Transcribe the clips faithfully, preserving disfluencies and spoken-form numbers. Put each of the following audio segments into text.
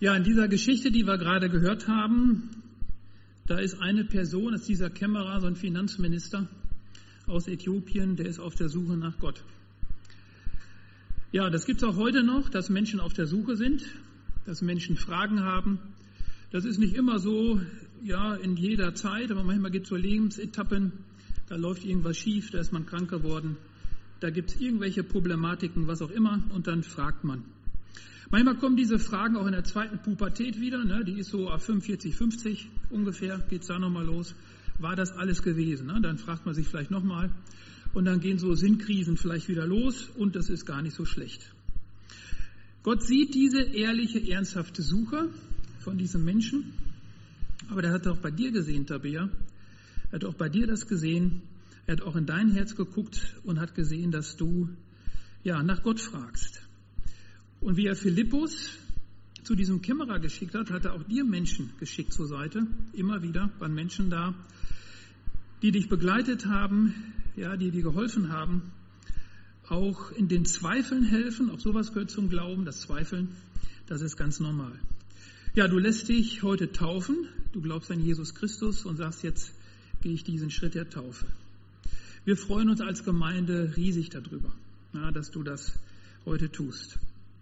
Ja, in dieser Geschichte, die wir gerade gehört haben, da ist eine Person, das ist dieser Kämmerer, so ein Finanzminister aus Äthiopien, der ist auf der Suche nach Gott. Ja, das gibt es auch heute noch, dass Menschen auf der Suche sind, dass Menschen Fragen haben. Das ist nicht immer so, ja, in jeder Zeit, aber manchmal gibt es so Lebensetappen, da läuft irgendwas schief, da ist man krank geworden, da gibt es irgendwelche Problematiken, was auch immer, und dann fragt man. Manchmal kommen diese Fragen auch in der zweiten Pubertät wieder, ne? Die ist so ab fünfundvierzig, fünfzig ungefähr, geht es da nochmal los. War das alles gewesen? Ne? Dann fragt man sich vielleicht nochmal und dann gehen so Sinnkrisen vielleicht wieder los und das ist gar nicht so schlecht. Gott sieht diese ehrliche, ernsthafte Suche von diesem Menschen, aber der hat auch bei dir gesehen, Tabea, er hat auch bei dir das gesehen, er hat auch in dein Herz geguckt und hat gesehen, dass du ja nach Gott fragst. Und wie er Philippus zu diesem Kämmerer geschickt hat, hat er auch dir Menschen geschickt zur Seite. Immer wieder waren Menschen da, die dich begleitet haben, ja, die dir geholfen haben, auch in den Zweifeln helfen. Auch sowas gehört zum Glauben, das Zweifeln, das ist ganz normal. Ja, du lässt dich heute taufen, du glaubst an Jesus Christus und sagst, jetzt gehe ich diesen Schritt der Taufe. Wir freuen uns als Gemeinde riesig darüber, ja, dass du das heute tust.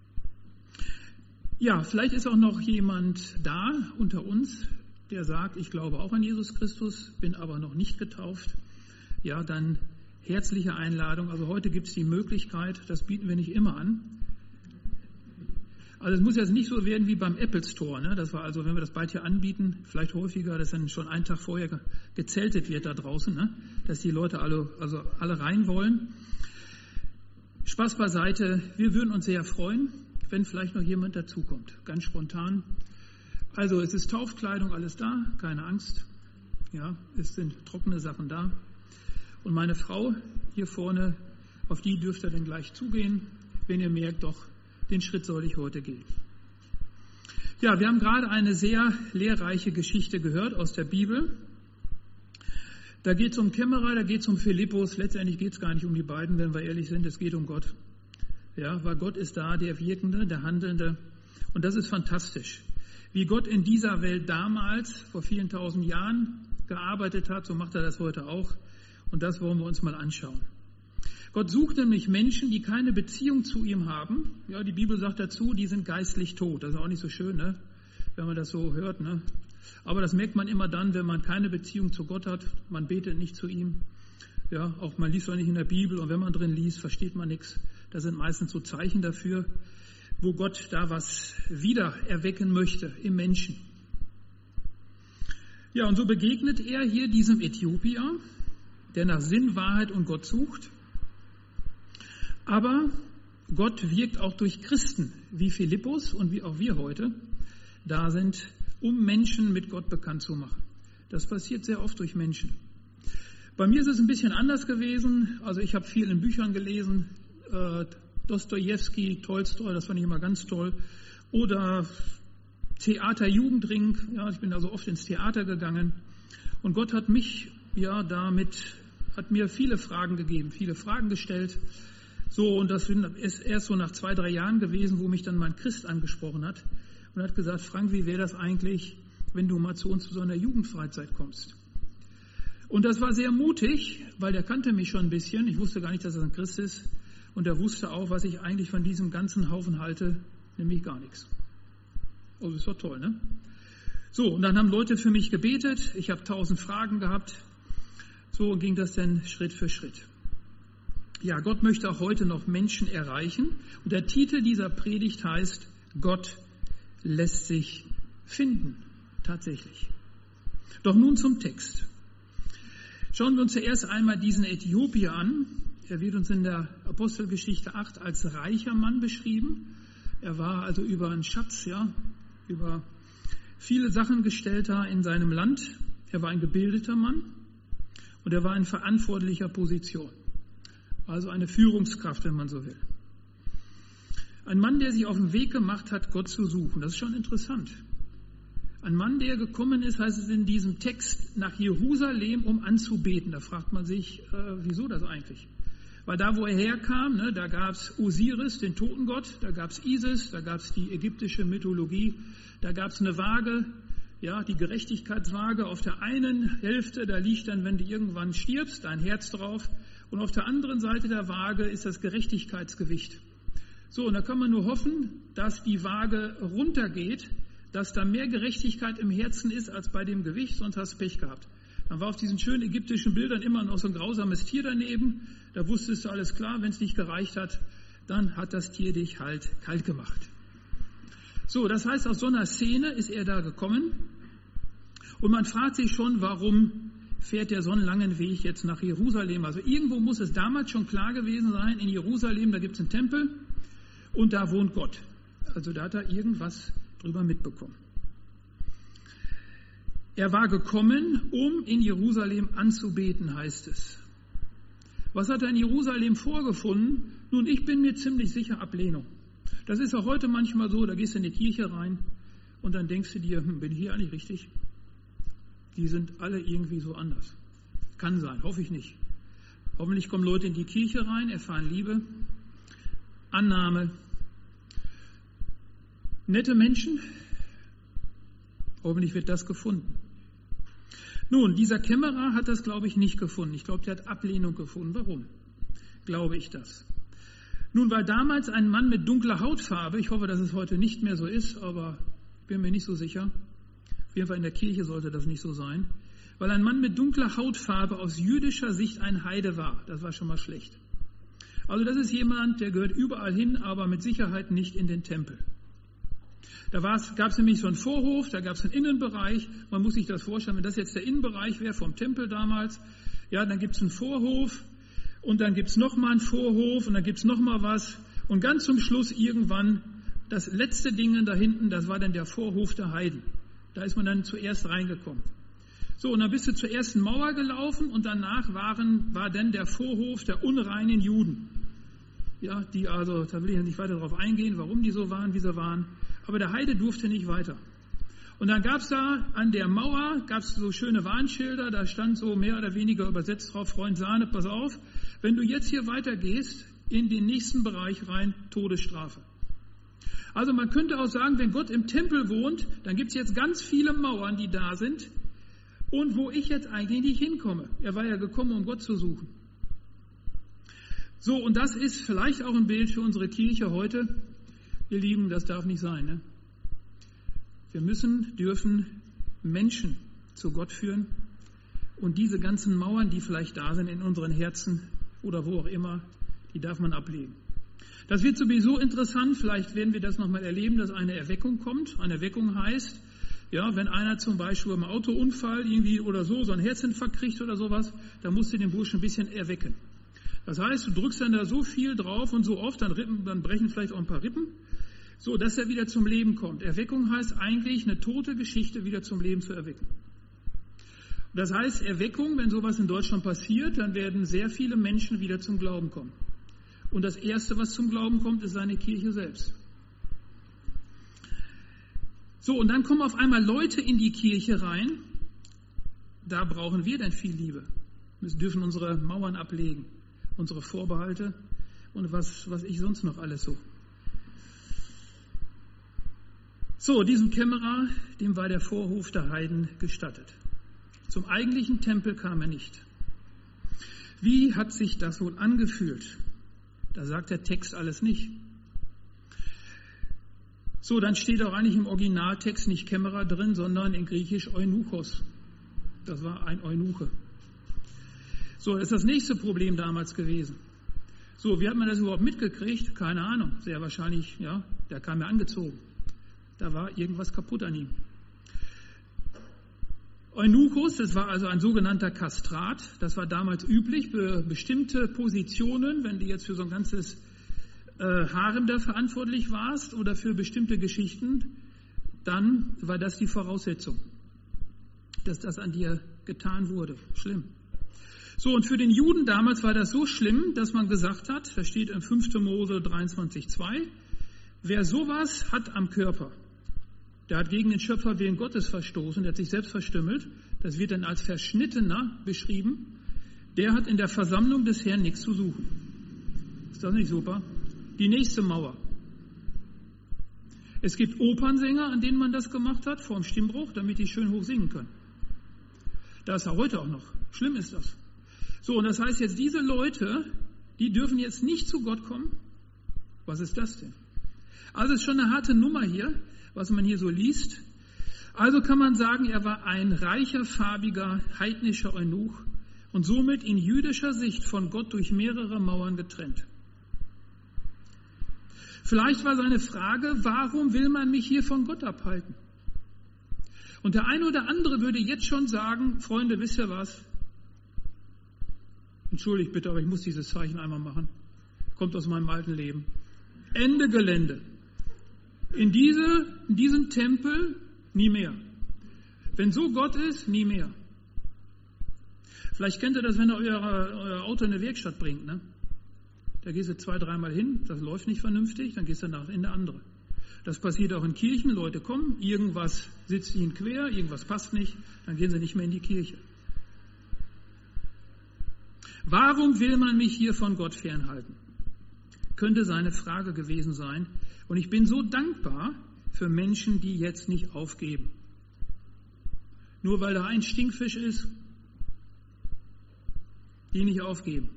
Ja, vielleicht ist auch noch jemand da unter uns, der sagt, ich glaube auch an Jesus Christus, bin aber noch nicht getauft. Ja, dann herzliche Einladung. Also heute gibt es die Möglichkeit, das bieten wir nicht immer an. Also es muss jetzt nicht so werden wie beim Apple Store, ne? Das war also, wenn wir das bald hier anbieten, vielleicht häufiger, dass dann schon einen Tag vorher ge- gezeltet wird da draußen, ne? Dass die Leute alle, also alle rein wollen. Spaß beiseite, wir würden uns sehr freuen, wenn vielleicht noch jemand dazukommt, ganz spontan. Also es ist Taufkleidung, alles da, keine Angst. Ja, es sind trockene Sachen da. Und meine Frau hier vorne, auf die dürft ihr dann gleich zugehen, wenn ihr merkt, doch, den Schritt soll ich heute gehen. Ja, wir haben gerade eine sehr lehrreiche Geschichte gehört aus der Bibel. Da geht es um Kämmerer, da geht es um Philippus. Letztendlich geht es gar nicht um die beiden, wenn wir ehrlich sind, es geht um Gott. Ja, weil Gott ist da, der Wirkende, der Handelnde. Und das ist fantastisch. Wie Gott in dieser Welt damals, vor vielen tausend Jahren, gearbeitet hat, so macht er das heute auch. Und das wollen wir uns mal anschauen. Gott sucht nämlich Menschen, die keine Beziehung zu ihm haben. Ja, die Bibel sagt dazu, die sind geistlich tot. Das ist auch nicht so schön, ne? Wenn man das so hört, ne? Aber das merkt man immer dann, wenn man keine Beziehung zu Gott hat. Man betet nicht zu ihm. Ja, auch man liest auch nicht in der Bibel. Und wenn man drin liest, versteht man nichts. Das sind meistens so Zeichen dafür, wo Gott da was wieder erwecken möchte im Menschen. Ja, und so begegnet er hier diesem Äthiopier, der nach Sinn, Wahrheit und Gott sucht. Aber Gott wirkt auch durch Christen, wie Philippus und wie auch wir heute da sind, um Menschen mit Gott bekannt zu machen. Das passiert sehr oft durch Menschen. Bei mir ist es ein bisschen anders gewesen. Also ich habe viel in Büchern gelesen, äh, Dostojewski, Tolstoi, das fand ich immer ganz toll. Oder Theater, Jugendring, ja, ich bin also oft ins Theater gegangen. Und Gott hat mich ja damit, hat mir viele Fragen gegeben, viele Fragen gestellt. So, und das ist erst so nach zwei, drei Jahren gewesen, wo mich dann mein Christ angesprochen hat und hat gesagt, Frank, wie wäre das eigentlich, wenn du mal zu uns zu so einer Jugendfreizeit kommst? Und das war sehr mutig, weil der kannte mich schon ein bisschen. Ich wusste gar nicht, dass er ein Christ ist. Und er wusste auch, was ich eigentlich von diesem ganzen Haufen halte, nämlich gar nichts. Also das war toll, ne? So, und dann haben Leute für mich gebetet. Ich habe tausend Fragen gehabt. So ging das dann Schritt für Schritt. Ja, Gott möchte auch heute noch Menschen erreichen. Und der Titel dieser Predigt heißt, Gott lässt sich finden. Tatsächlich. Doch nun zum Text. Schauen wir uns zuerst einmal diesen Äthiopier an. Er wird uns in der Apostelgeschichte acht als reicher Mann beschrieben. Er war also über einen Schatz, ja, über viele Sachen gestellter in seinem Land. Er war ein gebildeter Mann und er war in verantwortlicher Position. Also eine Führungskraft, wenn man so will. Ein Mann, der sich auf den Weg gemacht hat, Gott zu suchen. Das ist schon interessant. Ein Mann, der gekommen ist, heißt es in diesem Text, nach Jerusalem, um anzubeten. Da fragt man sich, äh, wieso das eigentlich? Weil da, wo er herkam, ne, da gab es Osiris, den Totengott, da gab es Isis, da gab es die ägyptische Mythologie, da gab es eine Waage, ja, die Gerechtigkeitswaage. Auf der einen Hälfte, da liegt dann, wenn du irgendwann stirbst, dein Herz drauf. Und auf der anderen Seite der Waage ist das Gerechtigkeitsgewicht. So, und da kann man nur hoffen, dass die Waage runtergeht, dass da mehr Gerechtigkeit im Herzen ist als bei dem Gewicht, sonst hast du Pech gehabt. Dann war auf diesen schönen ägyptischen Bildern immer noch so ein grausames Tier daneben. Da wusstest du alles klar, wenn es nicht gereicht hat, dann hat das Tier dich halt kalt gemacht. So, das heißt, aus so einer Szene ist er da gekommen. Und man fragt sich schon, warum fährt der so einen langen Weg jetzt nach Jerusalem? Also irgendwo muss es damals schon klar gewesen sein, in Jerusalem, da gibt es einen Tempel und da wohnt Gott. Also da hat er irgendwas drüber mitbekommen. Er war gekommen, um in Jerusalem anzubeten, heißt es. Was hat er in Jerusalem vorgefunden? Nun, ich bin mir ziemlich sicher Ablehnung. Das ist auch heute manchmal so, da gehst du in die Kirche rein und dann denkst du dir, hm, bin ich hier eigentlich richtig? Die sind alle irgendwie so anders. Kann sein, hoffe ich nicht. Hoffentlich kommen Leute in die Kirche rein, erfahren Liebe, Annahme, nette Menschen. Hoffentlich wird das gefunden. Nun, dieser Kämmerer hat das, glaube ich, nicht gefunden. Ich glaube, der hat Ablehnung gefunden. Warum? Glaube ich das. Nun war damals ein Mann mit dunkler Hautfarbe, ich hoffe, dass es heute nicht mehr so ist, aber ich bin mir nicht so sicher. Auf jeden Fall in der Kirche sollte das nicht so sein. Weil ein Mann mit dunkler Hautfarbe aus jüdischer Sicht ein Heide war. Das war schon mal schlecht. Also das ist jemand, der gehört überall hin, aber mit Sicherheit nicht in den Tempel. Da gab es nämlich so einen Vorhof, da gab es einen Innenbereich. Man muss sich das vorstellen, wenn das jetzt der Innenbereich wäre vom Tempel damals, ja, dann gibt es einen Vorhof und dann gibt es nochmal einen Vorhof und dann gibt es nochmal was. Und ganz zum Schluss irgendwann, das letzte Ding da hinten, das war dann der Vorhof der Heiden. Da ist man dann zuerst reingekommen. So, und dann bist du zur ersten Mauer gelaufen und danach waren, war dann der Vorhof der unreinen Juden. Ja, die also, da will ich ja nicht weiter darauf eingehen, warum die so waren, wie sie waren. Aber der Heide durfte nicht weiter. Und dann gab es da an der Mauer, gab es so schöne Warnschilder, da stand so mehr oder weniger übersetzt drauf, Freund Sahne, pass auf, wenn du jetzt hier weitergehst, in den nächsten Bereich rein, Todesstrafe. Also man könnte auch sagen, wenn Gott im Tempel wohnt, dann gibt es jetzt ganz viele Mauern, die da sind und wo ich jetzt eigentlich nicht hinkomme. Er war ja gekommen, um Gott zu suchen. So, und das ist vielleicht auch ein Bild für unsere Kirche heute. Ihr Lieben, das darf nicht sein. Ne? Wir müssen, dürfen Menschen zu Gott führen und diese ganzen Mauern, die vielleicht da sind in unseren Herzen oder wo auch immer, die darf man ablegen. Das wird sowieso interessant, vielleicht werden wir das nochmal erleben, dass eine Erweckung kommt. Eine Erweckung heißt, ja, wenn einer zum Beispiel im Autounfall irgendwie oder so, so einen Herzinfarkt kriegt oder sowas, dann musst du den Burschen ein bisschen erwecken. Das heißt, du drückst dann da so viel drauf und so oft, dann, Rippen, dann brechen vielleicht auch ein paar Rippen, so dass er wieder zum Leben kommt. Erweckung heißt eigentlich, eine tote Geschichte wieder zum Leben zu erwecken. Das heißt, Erweckung, wenn sowas in Deutschland passiert, dann werden sehr viele Menschen wieder zum Glauben kommen. Und das Erste, was zum Glauben kommt, ist seine Kirche selbst. So, und dann kommen auf einmal Leute in die Kirche rein. Da brauchen wir denn viel Liebe. Wir dürfen unsere Mauern ablegen, unsere Vorbehalte und was, was ich sonst noch alles so. So, diesem Kämmerer, dem war der Vorhof der Heiden gestattet. Zum eigentlichen Tempel kam er nicht. Wie hat sich das wohl angefühlt? Da sagt der Text alles nicht. So, dann steht auch eigentlich im Originaltext nicht Kämmerer drin, sondern in Griechisch Eunuchos. Das war ein Eunuche. So, das ist das nächste Problem damals gewesen. So, wie hat man das überhaupt mitgekriegt? Keine Ahnung. Sehr wahrscheinlich, ja, der kam ja angezogen. Da war irgendwas kaputt an ihm. Eunuchos, das war also ein sogenannter Kastrat. Das war damals üblich für bestimmte Positionen, wenn du jetzt für so ein ganzes äh, Harem da verantwortlich warst oder für bestimmte Geschichten, dann war das die Voraussetzung, dass das an dir getan wurde. Schlimm. So, und für den Juden damals war das so schlimm, dass man gesagt hat, da steht in fünfter Mose dreiundzwanzig zwei, wer sowas hat am Körper, der hat gegen den Schöpferwillen Gottes verstoßen, der hat sich selbst verstümmelt, das wird dann als Verschnittener beschrieben, der hat in der Versammlung des Herrn nichts zu suchen. Ist das nicht super? Die nächste Mauer. Es gibt Opernsänger, an denen man das gemacht hat, vor dem Stimmbruch, damit die schön hoch singen können. Das ist ja heute auch noch. Schlimm ist das. So, und das heißt jetzt, diese Leute, die dürfen jetzt nicht zu Gott kommen. Was ist das denn? Also es ist schon eine harte Nummer hier, was man hier so liest. Also kann man sagen, er war ein reicher, farbiger, heidnischer Eunuch und somit in jüdischer Sicht von Gott durch mehrere Mauern getrennt. Vielleicht war seine Frage, warum will man mich hier von Gott abhalten? Und der eine oder andere würde jetzt schon sagen, Freunde, wisst ihr was? Entschuldigt bitte, aber ich muss dieses Zeichen einmal machen. Kommt aus meinem alten Leben. Ende Gelände. In, diese, in diesen Tempel nie mehr. Wenn so Gott ist, nie mehr. Vielleicht kennt ihr das, wenn ihr euer, euer Auto in eine Werkstatt bringt, ne? Da gehst du zwei, dreimal hin, das läuft nicht vernünftig, dann gehst du nach in eine andere. Das passiert auch in Kirchen, Leute kommen, irgendwas sitzt ihnen quer, irgendwas passt nicht, dann gehen sie nicht mehr in die Kirche. Warum will man mich hier von Gott fernhalten? Könnte seine Frage gewesen sein. Und ich bin so dankbar für Menschen, die jetzt nicht aufgeben. Nur weil da ein Stinkfisch ist, die nicht aufgeben.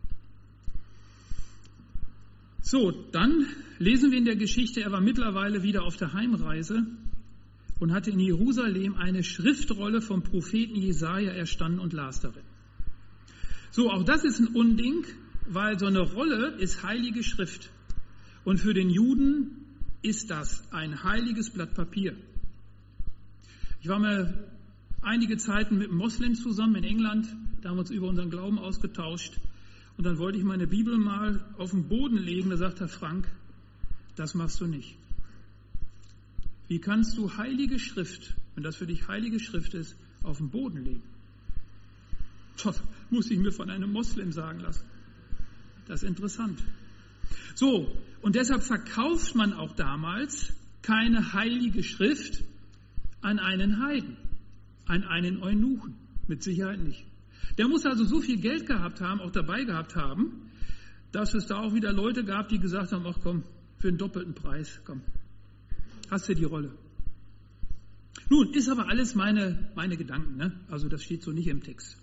So, dann lesen wir in der Geschichte, er war mittlerweile wieder auf der Heimreise und hatte in Jerusalem eine Schriftrolle vom Propheten Jesaja erstanden und las darin. So, auch das ist ein Unding, weil so eine Rolle ist heilige Schrift. Und für den Juden ist das ein heiliges Blatt Papier. Ich war mal einige Zeiten mit einem Moslem zusammen in England, da haben wir uns über unseren Glauben ausgetauscht. Und dann wollte ich meine Bibel mal auf den Boden legen, da sagt Herr Frank, das machst du nicht. Wie kannst du heilige Schrift, wenn das für dich heilige Schrift ist, auf den Boden legen? Das muss ich mir von einem Moslem sagen lassen. Das ist interessant. So, und deshalb verkauft man auch damals keine heilige Schrift an einen Heiden, an einen Eunuchen. Mit Sicherheit nicht. Der muss also so viel Geld gehabt haben, auch dabei gehabt haben, dass es da auch wieder Leute gab, die gesagt haben, ach komm, für einen doppelten Preis, komm, hast du die Rolle. Nun, ist aber alles meine, meine Gedanken, ne? Also das steht so nicht im Text.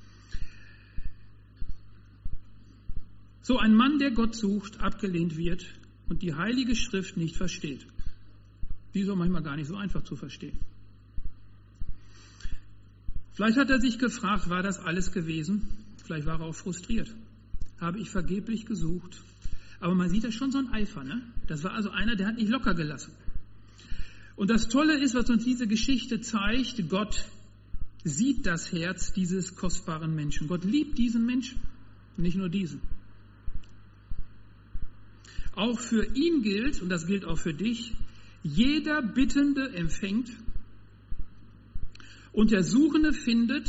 So ein Mann, der Gott sucht, abgelehnt wird und die Heilige Schrift nicht versteht. Die ist auch manchmal gar nicht so einfach zu verstehen. Vielleicht hat er sich gefragt, war das alles gewesen? Vielleicht war er auch frustriert. Habe ich vergeblich gesucht. Aber man sieht da schon so ein Eifer, ne? Das war also einer, der hat nicht locker gelassen. Und das Tolle ist, was uns diese Geschichte zeigt, Gott sieht das Herz dieses kostbaren Menschen. Gott liebt diesen Menschen, nicht nur diesen. Auch für ihn gilt, und das gilt auch für dich, jeder Bittende empfängt und der Suchende findet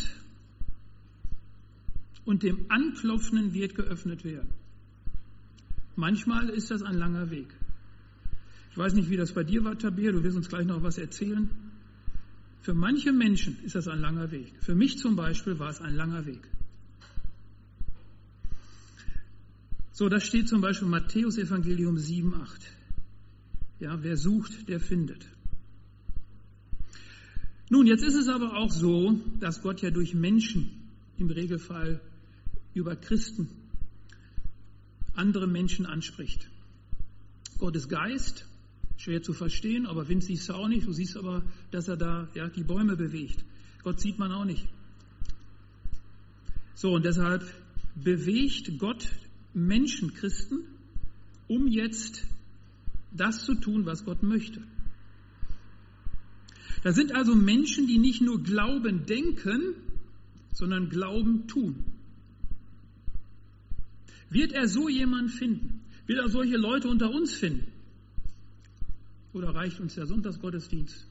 und dem Anklopfenden wird geöffnet werden. Manchmal ist das ein langer Weg. Ich weiß nicht, wie das bei dir war, Tabir, du wirst uns gleich noch was erzählen. Für manche Menschen ist das ein langer Weg. Für mich zum Beispiel war es ein langer Weg. So, das steht zum Beispiel in Matthäus Evangelium sieben, acht. Ja, wer sucht, der findet. Nun, jetzt ist es aber auch so, dass Gott ja durch Menschen, im Regelfall über Christen, andere Menschen anspricht. Gott ist Geist, schwer zu verstehen, aber Wind siehst du auch nicht. Du siehst aber, dass er da ja, die Bäume bewegt. Gott sieht man auch nicht. So, und deshalb bewegt Gott Menschen, Christen, um jetzt das zu tun, was Gott möchte. Da sind also Menschen, die nicht nur Glauben denken, sondern Glauben tun. Wird er so jemanden finden? Wird er solche Leute unter uns finden? Oder reicht uns der Sonntagsgottesdienst?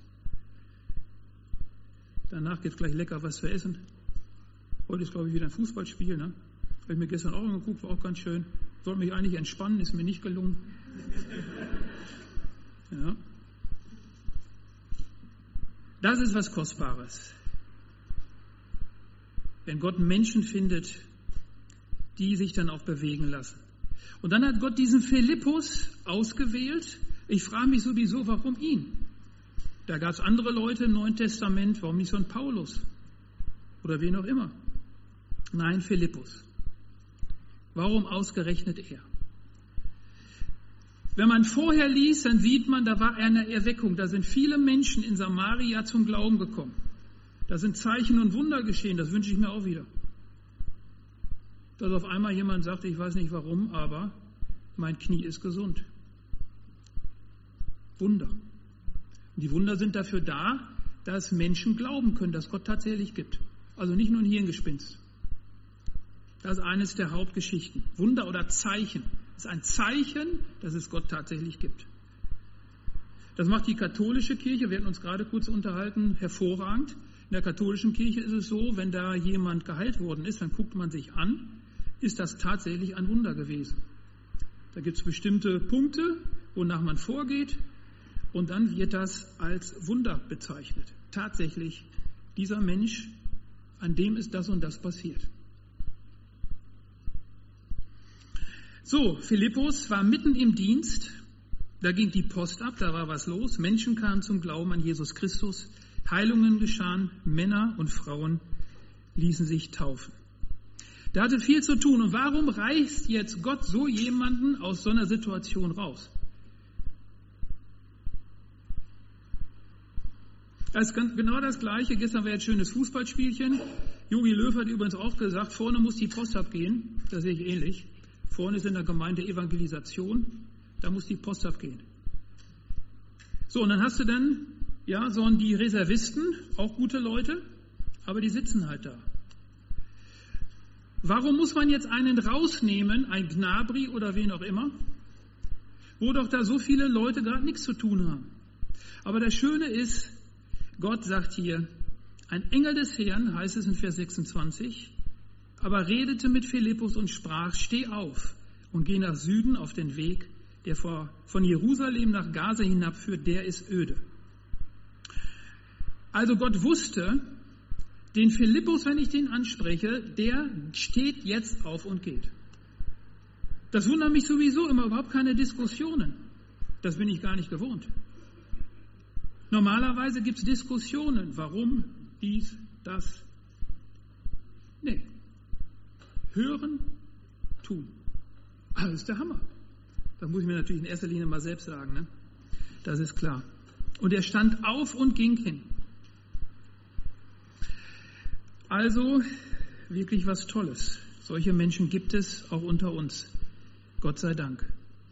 Danach gibt es gleich lecker was zu essen. Heute ist, glaube ich, wieder ein Fußballspiel. Ne? Habe ich mir gestern auch angeguckt, war auch ganz schön. Wollte mich eigentlich entspannen, ist mir nicht gelungen. Ja. Das ist was Kostbares. Wenn Gott Menschen findet, die sich dann auch bewegen lassen. Und dann hat Gott diesen Philippus ausgewählt. Ich frage mich sowieso, warum ihn? Da gab es andere Leute im Neuen Testament, warum nicht so ein Paulus? Oder wen auch immer? Nein, Philippus. Warum ausgerechnet er? Wenn man vorher liest, dann sieht man, da war eine Erweckung. Da sind viele Menschen in Samaria zum Glauben gekommen. Da sind Zeichen und Wunder geschehen. Das wünsche ich mir auch wieder. Dass auf einmal jemand sagt, ich weiß nicht warum, aber mein Knie ist gesund. Wunder. Und die Wunder sind dafür da, dass Menschen glauben können, dass Gott tatsächlich gibt. Also nicht nur ein Hirngespinst. Das ist eines der Hauptgeschichten. Wunder oder Zeichen. Das ist ein Zeichen, dass es Gott tatsächlich gibt. Das macht die katholische Kirche, wir hatten uns gerade kurz unterhalten, hervorragend. In der katholischen Kirche ist es so, wenn da jemand geheilt worden ist, dann guckt man sich an, ist das tatsächlich ein Wunder gewesen. Da gibt es bestimmte Punkte, wonach man vorgeht, und dann wird das als Wunder bezeichnet. Tatsächlich, dieser Mensch, an dem ist das und das passiert. So, Philippus war mitten im Dienst, da ging die Post ab, da war was los, Menschen kamen zum Glauben an Jesus Christus, Heilungen geschahen, Männer und Frauen ließen sich taufen. Der hatte viel zu tun. Und warum reißt jetzt Gott so jemanden aus so einer Situation raus? Das ist genau das Gleiche. Gestern war jetzt ein schönes Fußballspielchen. Jogi Löw hat übrigens auch gesagt, vorne muss die Post abgehen. Das sehe ich ähnlich. Vorne ist in der Gemeinde Evangelisation. Da muss die Post abgehen. So, und dann hast du dann, ja, so die Reservisten, auch gute Leute, aber die sitzen halt da. Warum muss man jetzt einen rausnehmen, ein Gnabry oder wen auch immer, wo doch da so viele Leute gerade nichts zu tun haben? Aber das Schöne ist, Gott sagt hier, ein Engel des Herrn, heißt es in Vers sechsundzwanzig, aber redete mit Philippus und sprach, steh auf und geh nach Süden auf den Weg, der von Jerusalem nach Gaza hinabführt, der ist öde. Also Gott wusste, den Philippus, wenn ich den anspreche, der steht jetzt auf und geht. Das wundert mich sowieso immer, überhaupt keine Diskussionen. Das bin ich gar nicht gewohnt. Normalerweise gibt es Diskussionen. Warum, dies, das. Nee. Hören, tun. Ah, das ist der Hammer. Das muss ich mir natürlich in erster Linie mal selbst sagen. Ne? Das ist klar. Und er stand auf und ging hin. Also wirklich was Tolles. Solche Menschen gibt es auch unter uns. Gott sei Dank.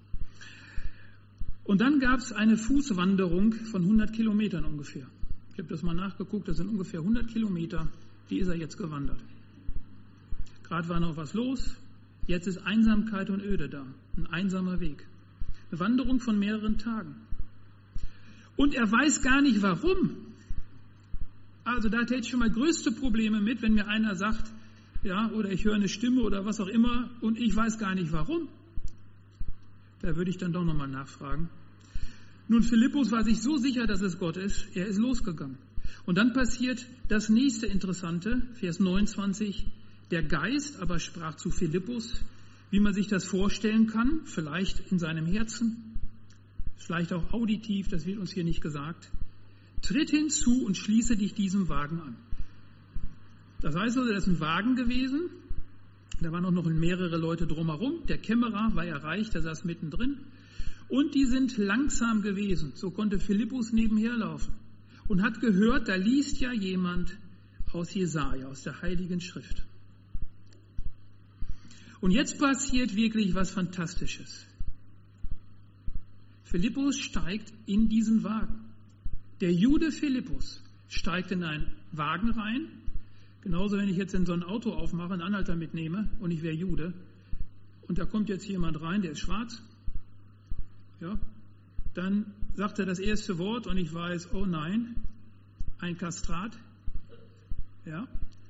Und dann gab es eine Fußwanderung von hundert Kilometern ungefähr. Ich habe das mal nachgeguckt, das sind ungefähr hundert Kilometer. Die ist er jetzt gewandert. Gerade war noch was los. Jetzt ist Einsamkeit und Öde da. Ein einsamer Weg. Eine Wanderung von mehreren Tagen. Und er weiß gar nicht warum. Also da hätte ich schon mal größte Probleme mit, wenn mir einer sagt, ja, oder ich höre eine Stimme oder was auch immer und ich weiß gar nicht warum. Da würde ich dann doch nochmal nachfragen. Nun, Philippus war sich so sicher, dass es Gott ist, er ist losgegangen. Und dann passiert das nächste Interessante, Vers neunundzwanzig, der Geist aber sprach zu Philippus, wie man sich das vorstellen kann, vielleicht in seinem Herzen, vielleicht auch auditiv, das wird uns hier nicht gesagt. Tritt hinzu und schließe dich diesem Wagen an. Das heißt also, das ist ein Wagen gewesen. Da waren auch noch mehrere Leute drumherum. Der Kämmerer war erreicht, der saß mittendrin. Und die sind langsam gewesen. So konnte Philippus nebenher laufen. Und hat gehört, da liest ja jemand aus Jesaja, aus der Heiligen Schrift. Und jetzt passiert wirklich was Fantastisches. Philippus steigt in diesen Wagen. Der Jude Philippus steigt in einen Wagen rein. Genauso, wenn ich jetzt in so ein Auto aufmache, einen Anhalter mitnehme und ich wäre Jude und da kommt jetzt jemand rein, der ist schwarz, ja, dann sagt er das erste Wort und ich weiß, oh nein, ein Kastrat, ja,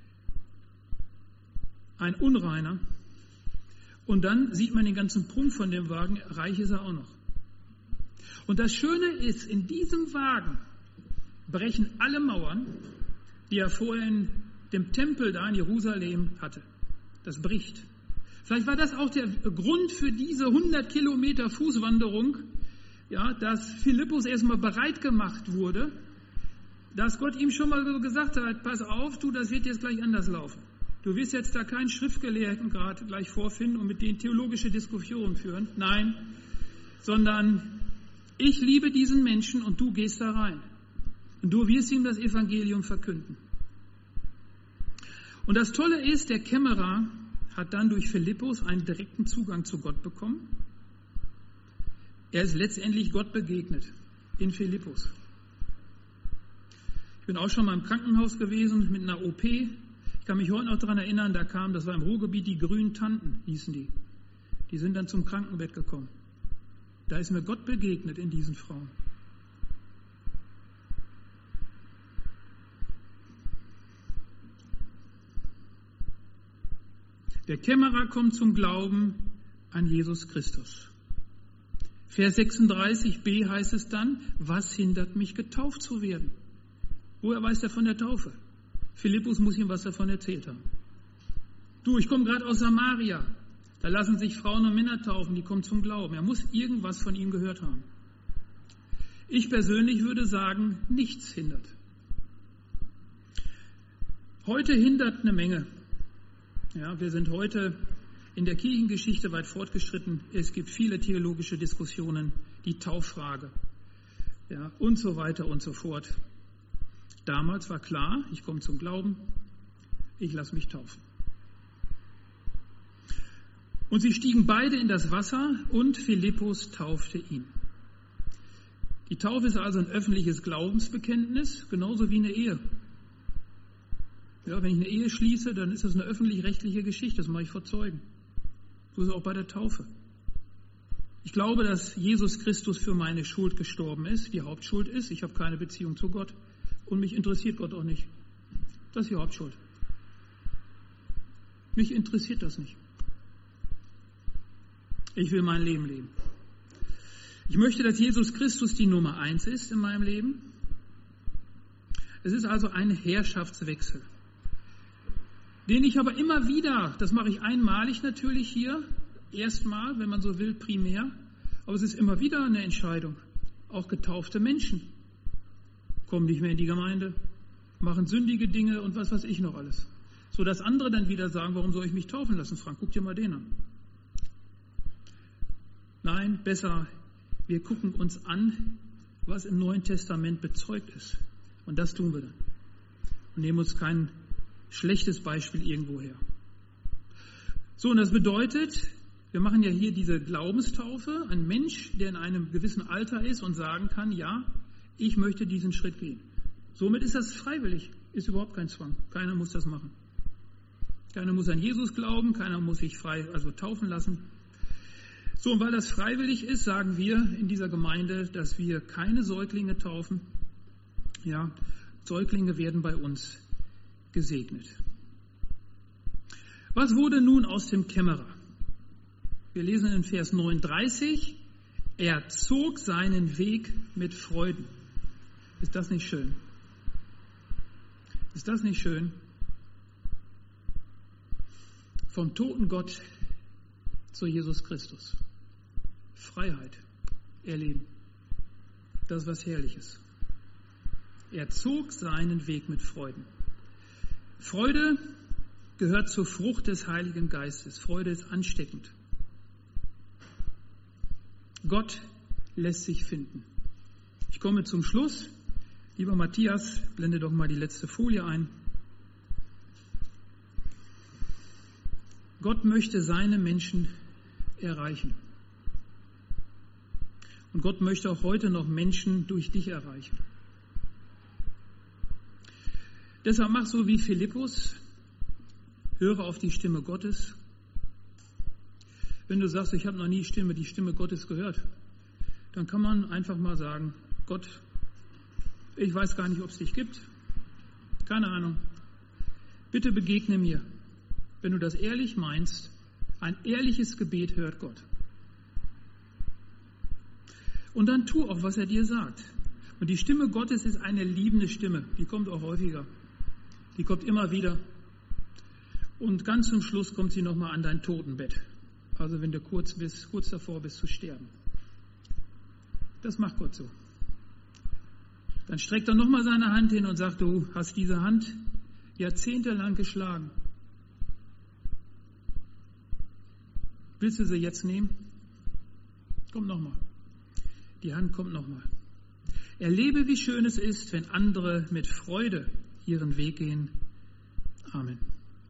ein Unreiner. Und dann sieht man den ganzen Prunk von dem Wagen, reich ist er auch noch. Und das Schöne ist, in diesem Wagen brechen alle Mauern, die er vorher in dem Tempel da in Jerusalem hatte. Das bricht. Vielleicht war das auch der Grund für diese hundert Kilometer Fußwanderung, ja, dass Philippus erstmal bereit gemacht wurde, dass Gott ihm schon mal gesagt hat, pass auf, du, das wird jetzt gleich anders laufen. Du wirst jetzt da keinen Schriftgelehrten gerade gleich vorfinden und mit denen theologische Diskussionen führen. Nein, sondern ich liebe diesen Menschen und du gehst da rein. Und du wirst ihm das Evangelium verkünden. Und das Tolle ist, der Kämmerer hat dann durch Philippus einen direkten Zugang zu Gott bekommen. Er ist letztendlich Gott begegnet in Philippus. Ich bin auch schon mal im Krankenhaus gewesen mit einer O P. Ich kann mich heute noch daran erinnern, da kamen, das war im Ruhrgebiet, die grünen Tanten, hießen die. Die sind dann zum Krankenbett gekommen. Da ist mir Gott begegnet in diesen Frauen. Der Kämmerer kommt zum Glauben an Jesus Christus. Vers sechsunddreißig b heißt es dann, was hindert mich, getauft zu werden? Woher weiß er von der Taufe? Philippus muss ihm was davon erzählt haben. Du, ich komme gerade aus Samaria. Da lassen sich Frauen und Männer taufen, die kommen zum Glauben. Er muss irgendwas von ihm gehört haben. Ich persönlich würde sagen, nichts hindert. Heute hindert eine Menge. Ja, wir sind heute in der Kirchengeschichte weit fortgeschritten. Es gibt viele theologische Diskussionen, die Tauffrage, ja, und so weiter und so fort. Damals war klar, ich komme zum Glauben, ich lasse mich taufen. Und sie stiegen beide in das Wasser und Philippus taufte ihn. Die Taufe ist also ein öffentliches Glaubensbekenntnis, genauso wie eine Ehe. Ja, wenn ich eine Ehe schließe, dann ist das eine öffentlich-rechtliche Geschichte, das mache ich vor Zeugen. So ist es auch bei der Taufe. Ich glaube, dass Jesus Christus für meine Schuld gestorben ist, die Hauptschuld ist. Ich habe keine Beziehung zu Gott und mich interessiert Gott auch nicht. Das ist die Hauptschuld. Mich interessiert das nicht. Ich will mein Leben leben. Ich möchte, dass Jesus Christus die Nummer eins ist in meinem Leben. Es ist also ein Herrschaftswechsel, den ich aber immer wieder, das mache ich einmalig natürlich hier, erstmal, wenn man so will, primär, aber es ist immer wieder eine Entscheidung. Auch getaufte Menschen kommen nicht mehr in die Gemeinde, machen sündige Dinge und was weiß ich noch alles. So dass andere dann wieder sagen, warum soll ich mich taufen lassen, Frank? Guck dir mal den an. Nein, besser, wir gucken uns an, was im Neuen Testament bezeugt ist. Und das tun wir dann. Und nehmen uns kein schlechtes Beispiel irgendwo her. So, und das bedeutet, wir machen ja hier diese Glaubenstaufe. Ein Mensch, der in einem gewissen Alter ist und sagen kann, ja, ich möchte diesen Schritt gehen. Somit ist das freiwillig, ist überhaupt kein Zwang. Keiner muss das machen. Keiner muss an Jesus glauben, keiner muss sich frei, also taufen lassen. So, und weil das freiwillig ist, sagen wir in dieser Gemeinde, dass wir keine Säuglinge taufen. Ja, Säuglinge werden bei uns gesegnet. Was wurde nun aus dem Kämmerer? Wir lesen in Vers neununddreißig, er zog seinen Weg mit Freuden. Ist das nicht schön? Ist das nicht schön? Vom toten Gott zu Jesus Christus. Freiheit erleben. Das ist was Herrliches. Er zog seinen Weg mit Freuden. Freude gehört zur Frucht des Heiligen Geistes. Freude ist ansteckend. Gott lässt sich finden. Ich komme zum Schluss. Lieber Matthias, blende doch mal die letzte Folie ein. Gott möchte seine Menschen erreichen. Und Gott möchte auch heute noch Menschen durch dich erreichen. Deshalb mach so wie Philippus, höre auf die Stimme Gottes. Wenn du sagst, ich habe noch nie die Stimme, die Stimme Gottes gehört, dann kann man einfach mal sagen, Gott, ich weiß gar nicht, ob es dich gibt. Keine Ahnung. Bitte begegne mir. Wenn du das ehrlich meinst, ein ehrliches Gebet hört Gott. Und dann tu auch, was er dir sagt. Und die Stimme Gottes ist eine liebende Stimme. Die kommt auch häufiger. Die kommt immer wieder. Und ganz zum Schluss kommt sie nochmal an dein Totenbett. Also wenn du kurz, bist, kurz davor bist zu sterben. Das macht Gott so. Dann streckt er nochmal seine Hand hin und sagt, du hast diese Hand jahrzehntelang geschlagen. Willst du sie jetzt nehmen? Komm nochmal. Die Hand kommt nochmal. Erlebe, wie schön es ist, wenn andere mit Freude ihren Weg gehen. Amen.